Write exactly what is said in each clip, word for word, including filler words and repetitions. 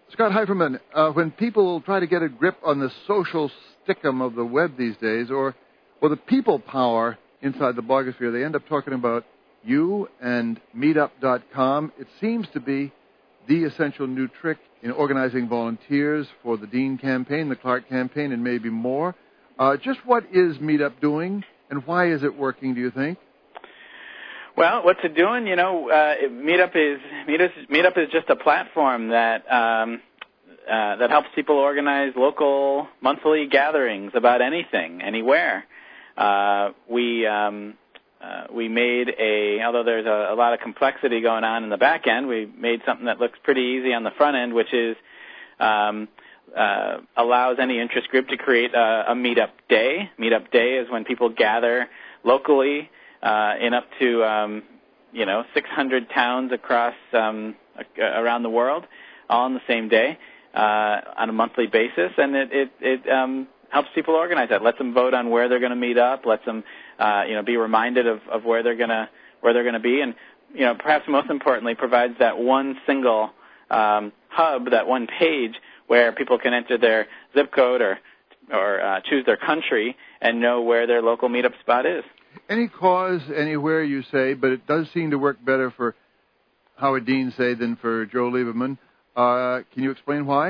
Scott Heiferman, uh, when people try to get a grip on the social stickum of the web these days, or or the people power inside the blogosphere, they end up talking about you and meetup dot com. It seems to be the essential new trick in organizing volunteers for the Dean campaign, the Clark campaign, and maybe more. Uh, just what is Meetup doing, and why is it working, do you think? Well, what's it doing? You know, uh, Meetup is Meetup, Meetup is just a platform that um, uh, that helps people organize local monthly gatherings about anything, anywhere. Uh, we um, uh, we made a, although there's a, a lot of complexity going on in the back end, we made something that looks pretty easy on the front end, which is um, uh, allows any interest group to create a, a Meetup Day. Meetup Day is when people gather locally uh, in up to um, you know six hundred towns across um, around the world, all on the same day uh, on a monthly basis, and it it, it um, helps people organize that. Lets them vote on where they're going to meet up. Lets them, uh, you know, be reminded of, of where they're going to where they're going to be, and you know, perhaps most importantly, provides that one single um, hub, that one page where people can enter their zip code or or uh, choose their country and know where their local meetup spot is. Any cause anywhere, you say, but it does seem to work better for Howard Dean, say, than for Joe Lieberman. Uh, can you explain why?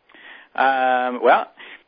Um, well,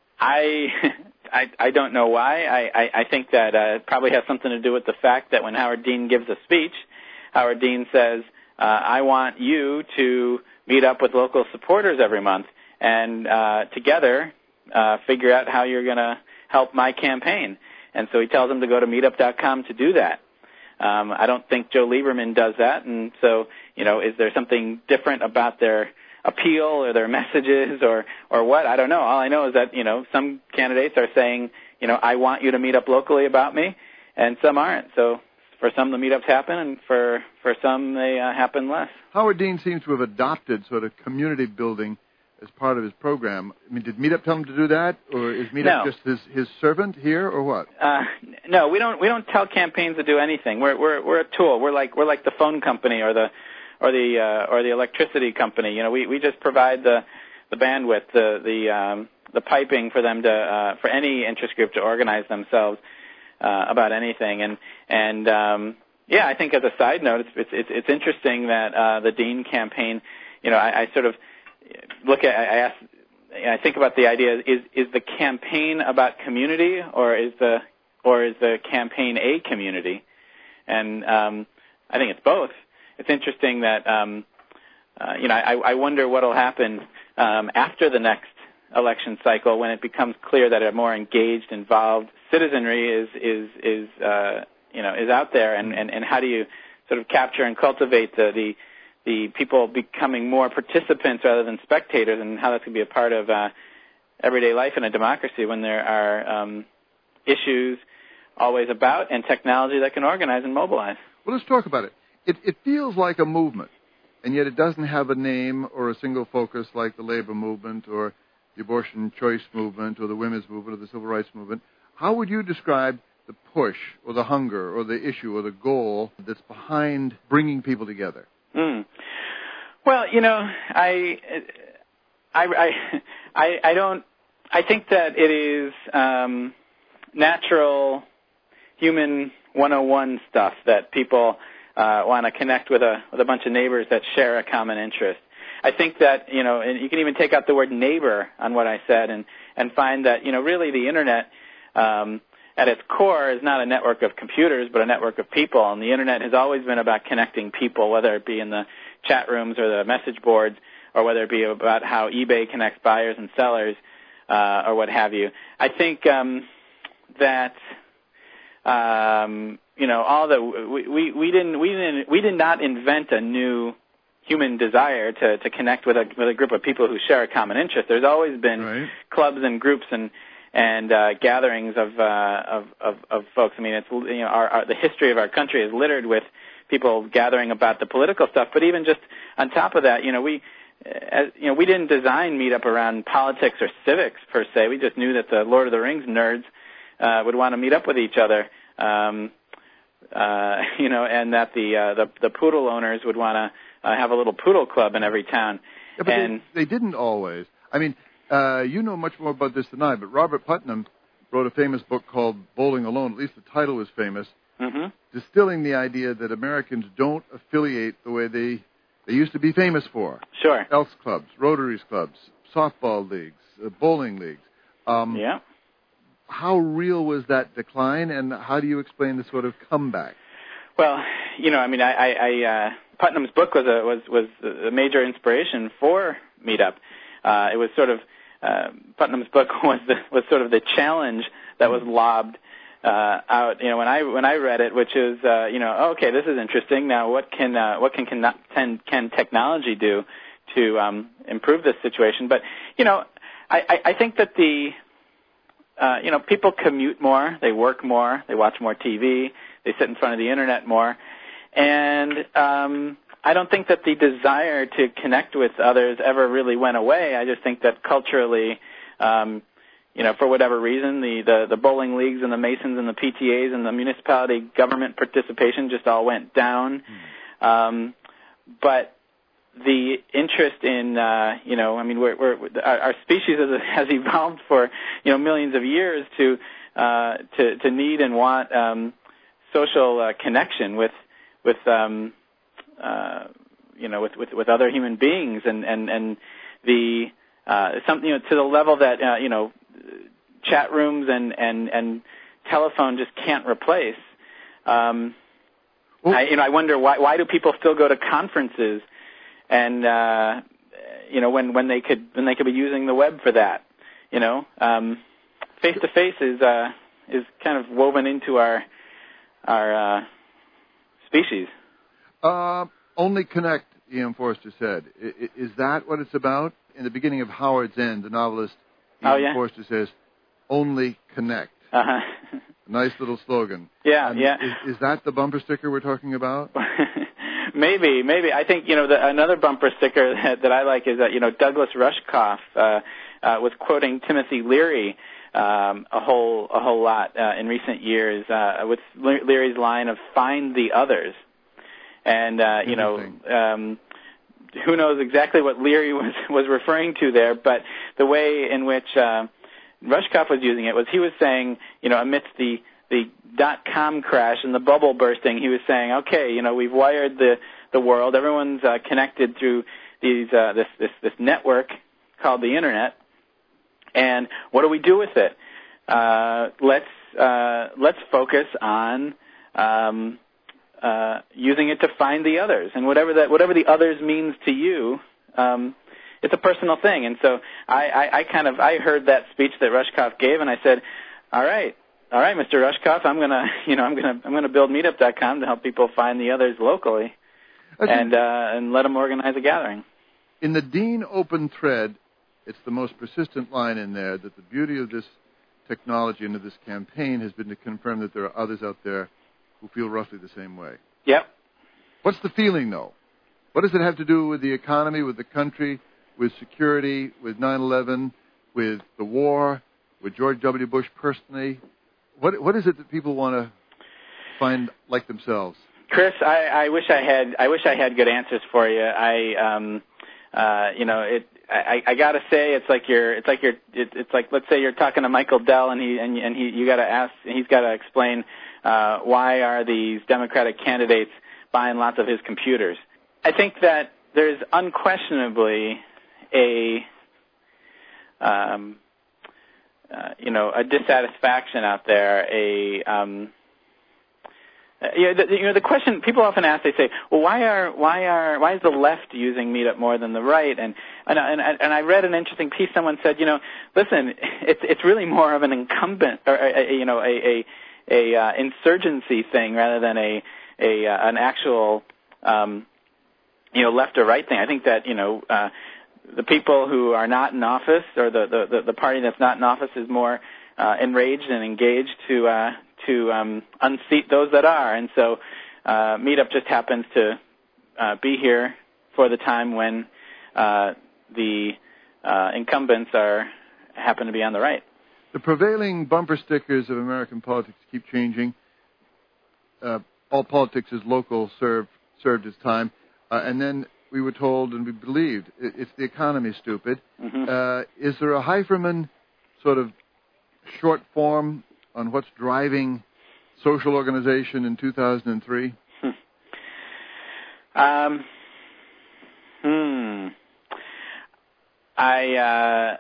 I, I I don't know why. I, I, I think that uh, it probably has something to do with the fact that when Howard Dean gives a speech, Howard Dean says, uh, I want you to meet up with local supporters every month and uh, together uh, figure out how you're going to help my campaign. And so he tells them to go to meetup dot com to do that. Um, I don't think Joe Lieberman does that. And so, you know, is there something different about their appeal or their messages or, or what? I don't know. All I know is that, you know, some candidates are saying, you know, I want you to meet up locally about me, and some aren't. So for some, the meetups happen, and for, for some, they uh, happen less. Howard Dean seems to have adopted sort of community building as part of his program. I mean, did Meetup tell him to do that, or is Meetup No. just his, his servant here, or what? Uh, no, we don't. We don't tell campaigns to do anything. We're we're we're a tool. We're like we're like the phone company or the or the uh, or the electricity company. You know, we, we just provide the the bandwidth, the the um, the piping for them to uh, for any interest group to organize themselves uh, about anything. And and um, yeah, I think as a side note, it's it's it's interesting that uh, the Dean campaign. You know, I, I sort of look at, I ask, I think about the idea: is is the campaign about community, or is the or is the campaign a community? And um, I think it's both. It's interesting that um, uh, you know I, I wonder what will happen um, after the next election cycle when it becomes clear that a more engaged, involved citizenry is is is uh, you know is out there, and, and, and how do you sort of capture and cultivate the the the people becoming more participants rather than spectators, and how that's going to be a part of uh, everyday life in a democracy when there are um, issues always about and technology that can organize and mobilize. Well, let's talk about it. It, it feels like a movement, and yet it doesn't have a name or a single focus like the labor movement or the abortion choice movement or the women's movement or the civil rights movement. How would you describe the push or the hunger or the issue or the goal that's behind bringing people together? Mm. Well, you know, I, I, I, I, I don't. I think that it is um, natural human one oh one stuff that people uh, want to connect with a with a bunch of neighbors that share a common interest. I think that, you know, and you can even take out the word neighbor on what I said and and find that, you know, really the internet. Um, At its core is not a network of computers, but a network of people. And the Internet has always been about connecting people, whether it be in the chat rooms or the message boards, or whether it be about how eBay connects buyers and sellers, uh, or what have you. I think um, that um, you know all the we, we, we didn't we didn't we did not invent a new human desire to, to connect with a with a group of people who share a common interest. There's always been right. clubs and groups and and uh, gatherings of, uh, of of of folks. I mean, it's you know our, our the history of our country is littered with people gathering about the political stuff. But even just on top of that, you know, we as, you know we didn't design Meetup around politics or civics per se. We just knew that the Lord of the Rings nerds uh, would want to meet up with each other, um, uh, you know, and that the uh, the, the poodle owners would want to uh, have a little poodle club in every town. Yeah, but and they, they didn't always. I mean, uh, you know much more about this than I, but Robert Putnam wrote a famous book called Bowling Alone. At least the title was famous, mm-hmm. distilling the idea that Americans don't affiliate the way they they used to be famous for. Sure. Elks clubs, Rotaries clubs, softball leagues, uh, bowling leagues. Um, yeah. How real was that decline, and how do you explain the sort of comeback? Well, you know, I mean, I, I, I uh, Putnam's book was a was was a major inspiration for Meetup. Uh, it was sort of uh, Putnam's book was the, was sort of the challenge that was lobbed uh, out. You know, when I when I read it, which is uh, you know, okay, this is interesting. Now, what can uh, what can can can technology do to um, improve this situation? But you know, I, I, I think that the uh, you know people commute more, they work more, they watch more T V. They sit in front of the internet more, and um, I don't think that the desire to connect with others ever really went away. I just think that culturally, um, you know, for whatever reason, the, the, the bowling leagues and the Masons and the P T As and the municipality government participation just all went down. Mm. Um, but the interest in, uh, you know, I mean, we're, we're, our, our species has, has evolved for, you know, millions of years to uh, to, to need and want um, social uh, connection with with um, uh, you know with, with, with other human beings, and and and the uh, something, you know, to the level that uh, you know chat rooms and, and, and telephone just can't replace. Um, I, you know, I wonder why why do people still go to conferences, and uh, you know when, when they could when they could be using the web for that. You know, face to face is uh, is kind of woven into our our uh, species. Uh, only connect, E M Forster said. I, is that what it's about? In the beginning of Howard's End, the novelist E M Oh, yeah? Forster says, only connect. Uh-huh. Nice little slogan. Yeah, um, yeah. Is, is that the bumper sticker we're talking about? maybe, maybe. I think, you know, the, another bumper sticker that, that I like is that, you know, Douglas Rushkoff uh, uh, was quoting Timothy Leary Um, a whole a whole lot uh, in recent years uh, with Le- Leary's line of "find the others," and uh, you know um, who knows exactly what Leary was was referring to there, but the way in which uh, Rushkoff was using it was he was saying, you know, amidst the the dot com crash and the bubble bursting, he was saying, okay, you know, we've wired the the world, everyone's uh, connected through these uh, this this this network called the internet. And what do we do with it? Uh, let's uh, let's focus on um, uh, using it to find the others, and whatever that whatever the others means to you, um, it's a personal thing. And so I, I, I kind of I heard that speech that Rushkoff gave, and I said, all right, all right, Mister Rushkoff, I'm gonna you know I'm gonna I'm gonna build Meetup dot com to help people find the others locally, and uh, and let them organize a gathering. In the Dean Open thread, it's the most persistent line in there that the beauty of this technology and of this campaign has been to confirm that there are others out there who feel roughly the same way. Yep. What's the feeling, though? What does it have to do with the economy, with the country, with security, with nine eleven, with the war, with George W. Bush personally? What What is it that people want to find like themselves? Chris, I, I wish I had I wish I had good answers for you. I um uh you know it. I, I gotta say, it's like you're, it's like you're, it, it's like, let's say you're talking to Michael Dell, and he, and, and he, you gotta ask, he's gotta explain, uh, why are these Democratic candidates buying lots of his computers? I think that there's unquestionably a, um, uh, you know, a dissatisfaction out there, a, um, Uh, you, know, the, you know, the question people often ask, they say, "Well, why are why are why is the left using Meetup more than the right?" And and and, and I read an interesting piece. Someone said, "You know, listen, it's it's really more of an incumbent, or a, a, you know, a a, a uh, insurgency thing rather than a a uh, an actual um, you know left or right thing." I think that you know uh, the people who are not in office, or the the, the party that's not in office, is more uh, enraged and engaged to. Uh, to um, unseat those that are. And so uh, Meetup just happens to uh, be here for the time when uh, the uh, incumbents are happen to be on the right. The prevailing bumper stickers of American politics keep changing. Uh, all politics is local, served, served its time. Uh, and then we were told and we believed it, it's the economy, stupid. Mm-hmm. Uh, is there a Heiferman sort of short form on what's driving social organization in two thousand three? Hmm. Um, hmm. I uh,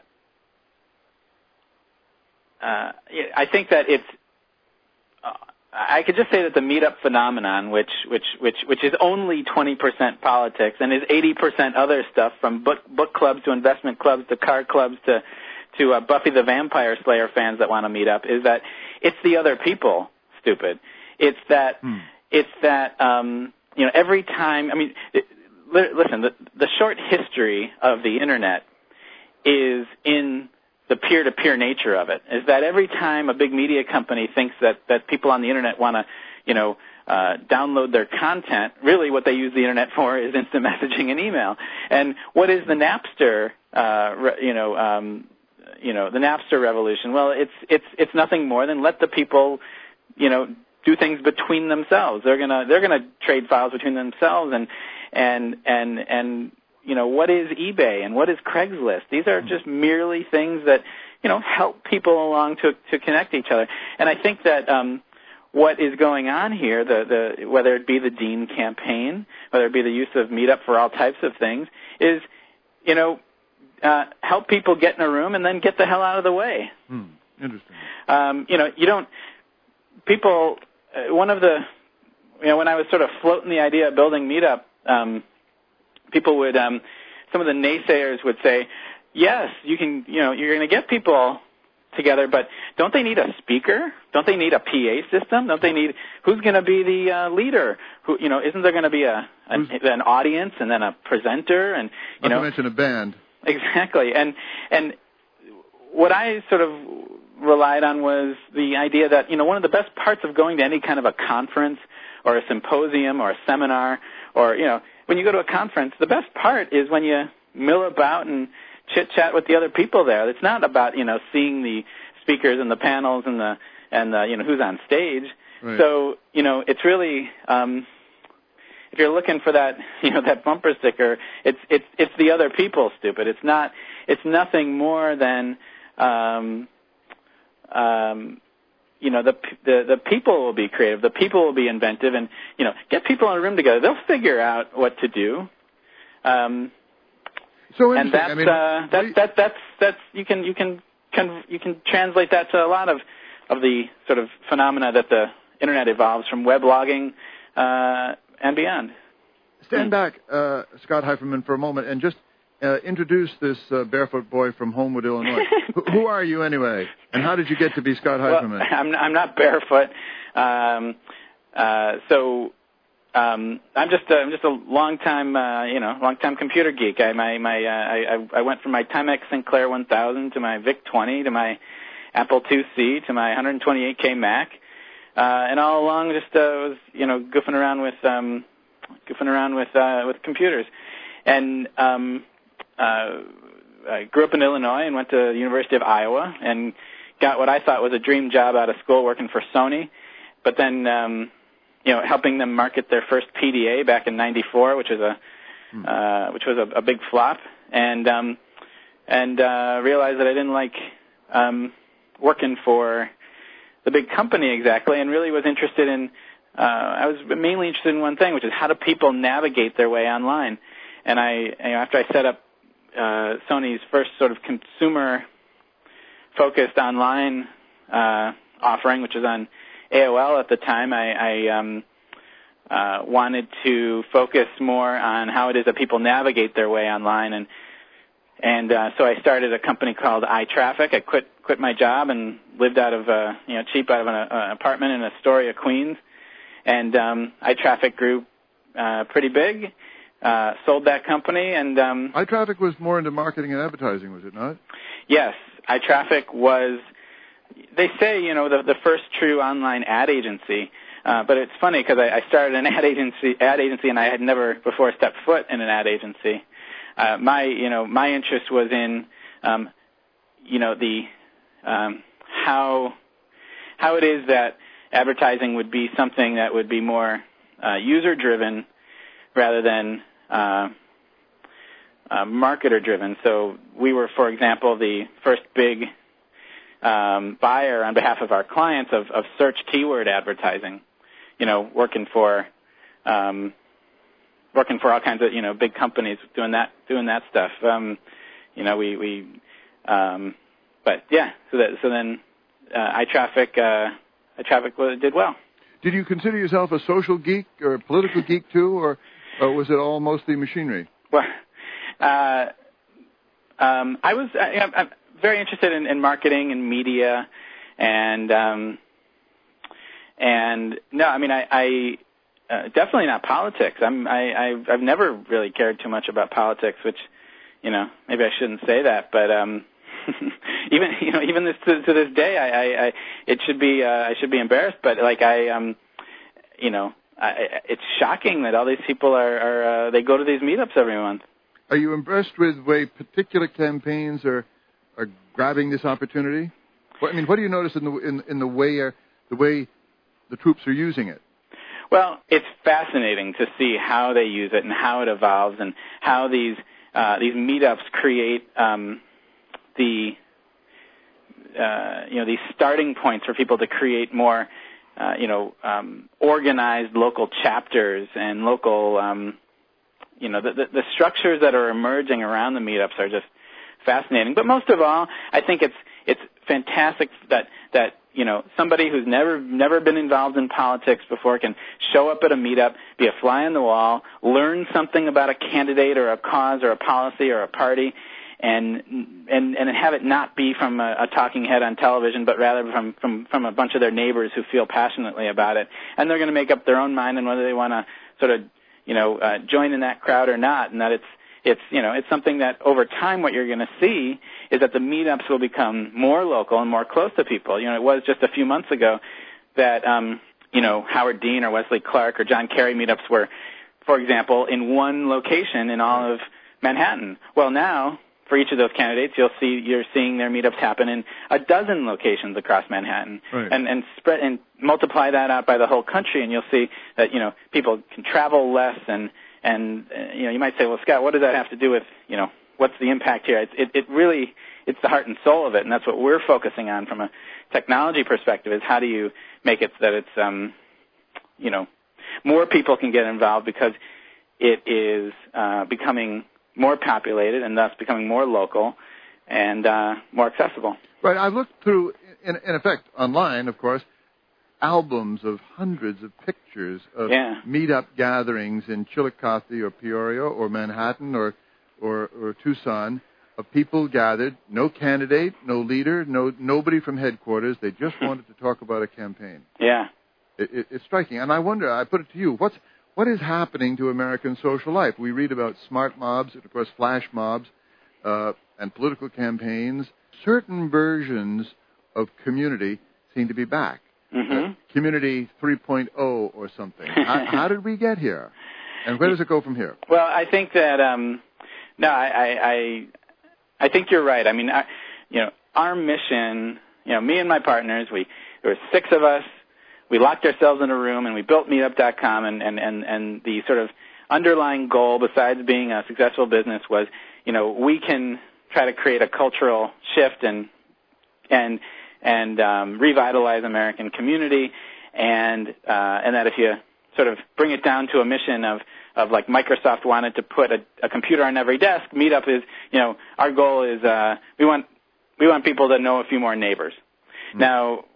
uh, I think that it's. Uh, I could just say that the meetup phenomenon, which which which which is only twenty percent politics and is eighty percent other stuff, from book book clubs to investment clubs to car clubs to to uh, Buffy the Vampire Slayer fans that want to meet up, is that it's the other people, stupid. It's that hmm. it's that um, you know, every time. I mean, it, listen, the the short history of the internet is in the peer-to-peer nature of it, is that every time a big media company thinks that, that people on the internet want to, you know, uh, download their content, really what they use the internet for is instant messaging and email. And what is the Napster, uh, re, you know, um, you know, the Napster revolution? Well, it's it's it's nothing more than let the people, you know, do things between themselves. They're gonna they're gonna trade files between themselves, and and and and. You know, what is eBay and what is Craigslist? These are just merely things that, you know, help people along to to connect each other. And I think that um, what is going on here, the, the whether it be the Dean campaign, whether it be the use of Meetup for all types of things, is, you know, uh, help people get in a room and then get the hell out of the way. Hmm. Interesting. Um, you know, you don't, people, uh, one of the, you know, when I was sort of floating the idea of building Meetup, um, people would, um, some of the naysayers would say, yes, you can, you know, you're going to get people together, but don't they need a speaker? Don't they need a P A system? Don't they need, who's going to be the uh, leader? Who, you know, isn't there going to be a an, an audience and then a presenter and, you Not know. to mention a band. Exactly. And, and what I sort of relied on was the idea that, you know, one of the best parts of going to any kind of a conference or a symposium or a seminar or, you know, when you go to a conference, the best part is when you mill about and chit-chat with the other people there. It's not about, you know, seeing the speakers and the panels and the, and the, you know, who's on stage. Right. So, you know, it's really, um, if you're looking for that, you know, that bumper sticker, it's, it's, it's the other people, stupid. It's not, it's nothing more than, um, um, you know, the, the the people will be creative, the people will be inventive, and, you know, get people in a room together. They'll figure out what to do. Um, so and that's I mean, uh, that, that that's that's you can you can, can you can translate that to a lot of of the sort of phenomena that the internet evolves from weblogging uh, and beyond. Stand back, uh, Scott Heiferman, for a moment, and just uh, introduce this uh, barefoot boy from Homewood, Illinois. who, who are you anyway, and how did you get to be Scott Heiferman? Well, I'm, I'm not barefoot, um, uh, so um, I'm just a, I'm just a long time uh, you know long time computer geek. I my my uh, I I went from my Timex Sinclair one thousand to my VIC twenty to my Apple two C to my one twenty-eight K Mac, uh, and all along just uh, was you know goofing around with um, goofing around with uh, with computers, and um, uh, I grew up in Illinois and went to the University of Iowa and got what I thought was a dream job out of school working for Sony, but then um, you know helping them market their first P D A back in ninety-four, which was a hmm. uh, which was a, a big flop, and um, and uh, realized that I didn't like um, working for the big company exactly, and really was interested in uh, I was mainly interested in one thing, which is how do people navigate their way online. And I, you know, after I set up uh, Sony's first sort of consumer-focused online uh, offering, which was on A O L at the time, I, I um, uh, wanted to focus more on how it is that people navigate their way online, and and uh, so I started a company called iTraffic. I quit quit my job and lived out of uh, you know cheap out of an uh, apartment in Astoria, Queens, and um, iTraffic grew uh, pretty big. Uh, sold that company, and um, iTraffic was more into marketing and advertising, was it not? Yes, iTraffic was. They say you know the the first true online ad agency, uh, but it's funny because I, I started an ad agency ad agency, and I had never before stepped foot in an ad agency. Uh, my you know my interest was in um, you know the um, how how it is that advertising would be something that would be more uh, user driven rather than Uh, uh, marketer-driven. So we were, for example, the first big um, buyer on behalf of our clients of, of search keyword advertising. You know, working for um, working for all kinds of you know big companies doing that doing that stuff. Um, you know, we we um, but yeah. So that so then uh, iTraffic uh, iTraffic did well. Did you consider yourself a social geek or a political geek too, or, or was it all mostly machinery? Well, uh, um, I was I, I'm very interested in, in marketing and media, and um, and no, I mean I, I uh, definitely not politics. I'm I I've, I've never really cared too much about politics, which you know maybe I shouldn't say that, but um, even you know even this to, to this day I, I, I it should be uh, I should be embarrassed, but like I um you know I, it's shocking that all these people are, are uh, they go to these meetups every month. Are you impressed with the way particular campaigns are are grabbing this opportunity? What, I mean, what do you notice in the in, in the way uh, the way the troops are using it? Well, it's fascinating to see how they use it and how it evolves and how these uh, these meetups create um, the uh, you know these starting points for people to create more uh, you know um, organized local chapters and local um, you know the, the, the structures that are emerging around the meetups are just fascinating. But most of all, I think it's it's fantastic that that you know somebody who's never never been involved in politics before can show up at a meetup, be a fly on the wall, learn something about a candidate or a cause or a policy or a party, and and and have it not be from a, a talking head on television, but rather from, from, from a bunch of their neighbors who feel passionately about it. And they're going to make up their own mind on whether they want to sort of, you know, uh, join in that crowd or not, and that it's, it's you know, it's something that over time what you're going to see is that the meetups will become more local and more close to people. You know, it was just a few months ago that, um, you know, Howard Dean or Wesley Clark or John Kerry meetups were, for example, in one location in all of Manhattan. Well, now, for each of those candidates, you'll see you're seeing their meetups happen in a dozen locations across Manhattan, right. and and spread and multiply that out by the whole country, and you'll see that you know people can travel less, and and uh, you know you might say, well, Scott, what does that have to do with you know what's the impact here? It, it it really it's the heart and soul of it, and that's what we're focusing on from a technology perspective. Is how do you make it so that it's um you know more people can get involved because it is uh, becoming more populated and thus becoming more local and uh, more accessible. Right. I've looked through, in, in effect, online, of course, albums of hundreds of pictures of yeah. meetup gatherings in Chillicothe or Peoria or Manhattan or, or, or Tucson of people gathered, no candidate, no leader, no nobody from headquarters. They just wanted to talk about a campaign. Yeah. It, it, it's striking. And I wonder, I put it to you, what's What is happening to American social life? We read about smart mobs, and of course flash mobs, uh, and political campaigns. Certain versions of community seem to be back. Mm-hmm. Uh, community three point oh or something. how, how did we get here? And where does it go from here? Well, I think that, um, no, I, I, I think you're right. I mean, I, you know, our mission, you know, me and my partners, we, there were six of us. We locked ourselves in a room and we built meetup dot com, and, and, and, and the sort of underlying goal, besides being a successful business, was, you know, we can try to create a cultural shift and and and um, revitalize American community, and uh, and that if you sort of bring it down to a mission of, of like Microsoft wanted to put a, a computer on every desk, Meetup is, you know, our goal is uh, we want we want people to know a few more neighbors. Mm-hmm. Now,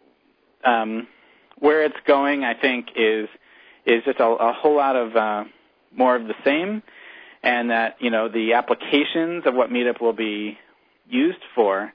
um, where it's going, I think, is is just a, a whole lot of uh, more of the same, and that, you know, the applications of what Meetup will be used for,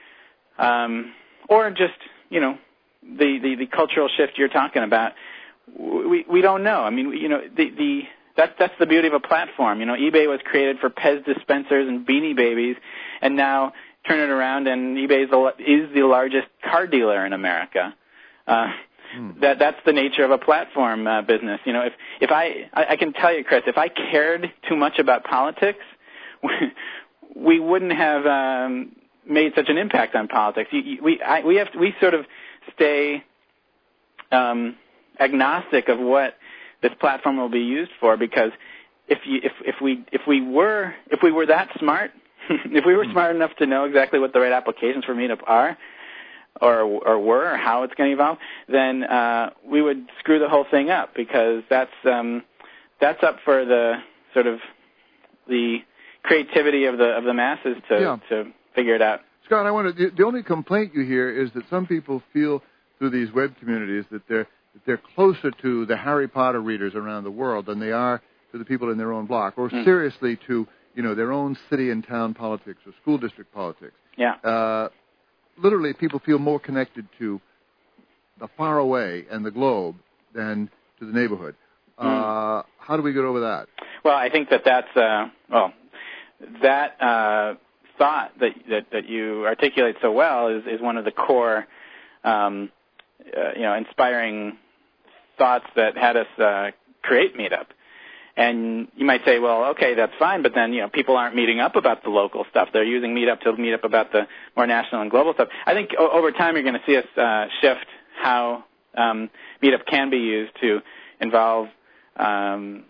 um, or just, you know, the, the, the cultural shift you're talking about, we we don't know. I mean, you know, the the that's that's the beauty of a platform. You know, eBay was created for Pez dispensers and Beanie Babies, and now turn it around and eBay is the, is the largest car dealer in America. Uh, That that's the nature of a platform uh, business. You know, if if I, I I can tell you, Chris, if I cared too much about politics, we, we wouldn't have um, made such an impact on politics. You, you, we I, we have to, we sort of stay um, agnostic of what this platform will be used for, because if you if if we if we were if we were that smart, if we were smart enough to know exactly what the right applications for Meetup are, or or were, or how it's going to evolve, then uh, we would screw the whole thing up, because that's um, that's up for the sort of the creativity of the of the masses to yeah. to figure it out. Scott, I wonder, the, the only complaint you hear is that some people feel through these web communities that they're that they're closer to the Harry Potter readers around the world than they are to the people in their own block, or mm. seriously to, you know, their own city and town politics or school district politics. Yeah. Uh, literally, people feel more connected to the far away and the globe than to the neighborhood. Mm. Uh, how do we get over that? Well, I think that that's, uh, well, that uh, thought that, that that you articulate so well is, is one of the core, um, uh, you know, inspiring thoughts that had us uh, create Meetup. And you might say, well, okay, that's fine, but then, you know, people aren't meeting up about the local stuff. They're using Meetup to meet up about the more national and global stuff. I think o- over time you're going to see us uh, shift how um, Meetup can be used to involve, um,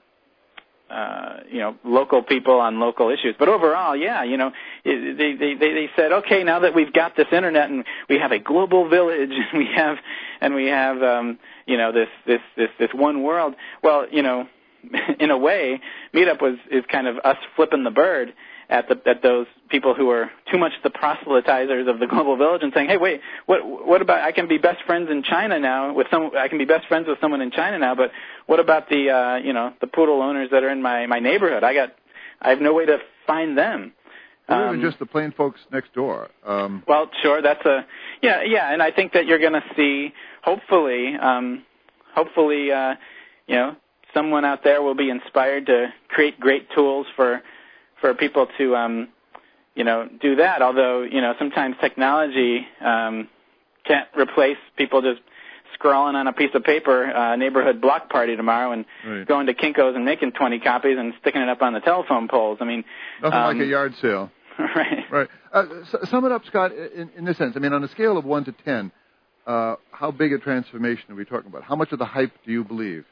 uh, you know, local people on local issues. But overall, yeah, you know, they, they, they, they said, okay, now that we've got this internet and we have a global village and we have, and we have, um, you know, this, this, this, this one world, well, you know, in a way, Meetup was is kind of us flipping the bird at the at those people who are too much the proselytizers of the global village and saying, hey, wait, what what about I can be best friends in China now with some I can be best friends with someone in China now, but what about the uh, you know the poodle owners that are in my, my neighborhood? I got I have no way to find them. Or even um, just the plain folks next door. Um, well, sure, that's a yeah yeah, and I think that you're going to see hopefully um, hopefully uh, you know. someone out there will be inspired to create great tools for for people to, um, you know, do that. Although, you know, sometimes technology um, can't replace people just scrawling on a piece of paper, uh, neighborhood block party tomorrow, and right. going to Kinko's and making twenty copies and sticking it up on the telephone poles. I mean, nothing um, like a yard sale. Right. Right. Uh, sum it up, Scott, in, in this sense. I mean, on a scale of one to ten, uh, how big a transformation are we talking about? How much of the hype do you believe?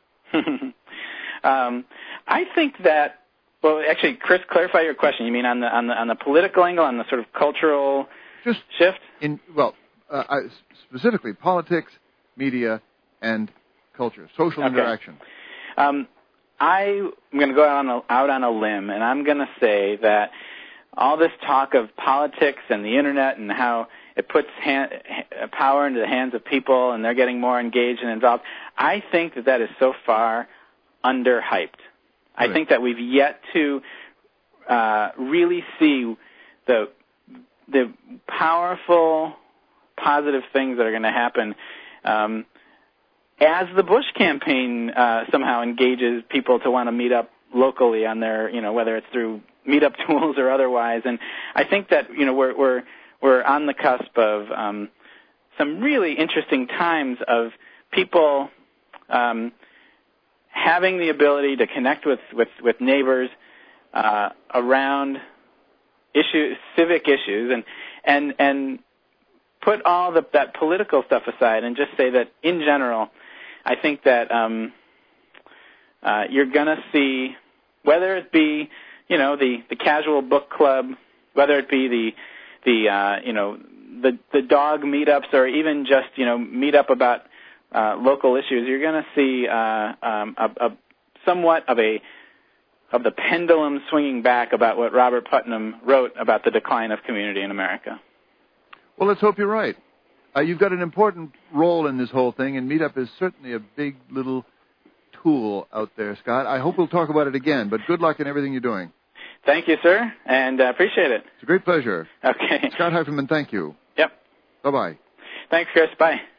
Um, I think that, well, actually, Chris, clarify your question. You mean on the on the on the political angle, on the sort of cultural Just shift? In well, uh, I, specifically politics, media, and culture, social okay. interaction. Um, I'm going to go out on a, out on a limb, and I'm going to say that all this talk of politics and the internet and how it puts hand, power into the hands of people and they're getting more engaged and involved, I think that that is so far underhyped. Really? I think that we've yet to uh, really see the the powerful, positive things that are going to happen um, as the Bush campaign uh, somehow engages people to want to meet up locally on their, you know, whether it's through meetup tools or otherwise. And I think that, you know, we're we're we're on the cusp of um, some really interesting times of people Um, having the ability to connect with, with, with neighbors uh, around issues, civic issues, and and and put all the, that political stuff aside and just say that in general, I think that um, uh, you're going to see, whether it be, you know, the, the casual book club, whether it be the the uh, you know the the dog meetups, or even just, you know, meet up about Uh, local issues, you're going to see uh, um, a, a somewhat of a of the pendulum swinging back about what Robert Putnam wrote about the decline of community in America. Well, let's hope you're right. Uh, you've got an important role in this whole thing, and Meetup is certainly a big little tool out there, Scott. I hope we'll talk about it again, but good luck in everything you're doing. Thank you, sir, and uh, appreciate it. It's a great pleasure. Okay. Scott Heiferman, thank you. Yep. Bye-bye. Thanks, Chris. Bye.